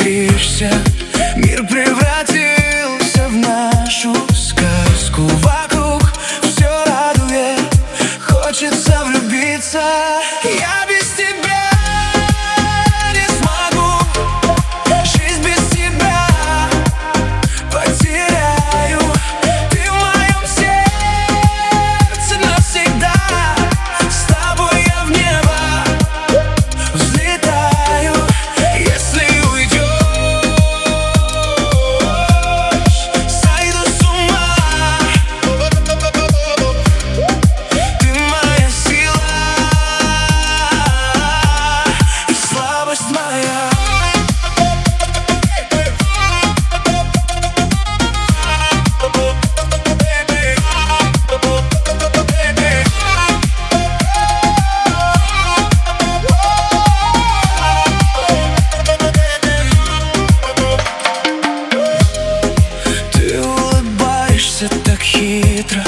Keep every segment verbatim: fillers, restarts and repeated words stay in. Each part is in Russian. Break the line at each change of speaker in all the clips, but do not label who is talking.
боишься. Мир превратился в нашу сказку. Вокруг все радует, хочется влюбиться. Я без тебя не смогу, жизнь без тебя потеряю. Ты в моем сердце навсегда, с тобой я в небо взлетаю. Если уйдешь, сойду с ума. Ты моя сила и слабость моя. Ты улыбаешься так хитро,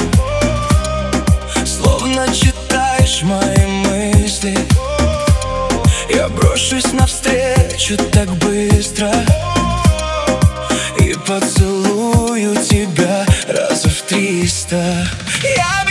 словно читаешь мои мысли. Я брошусь навстречу так быстро и поцелую тебя раза в триста. Я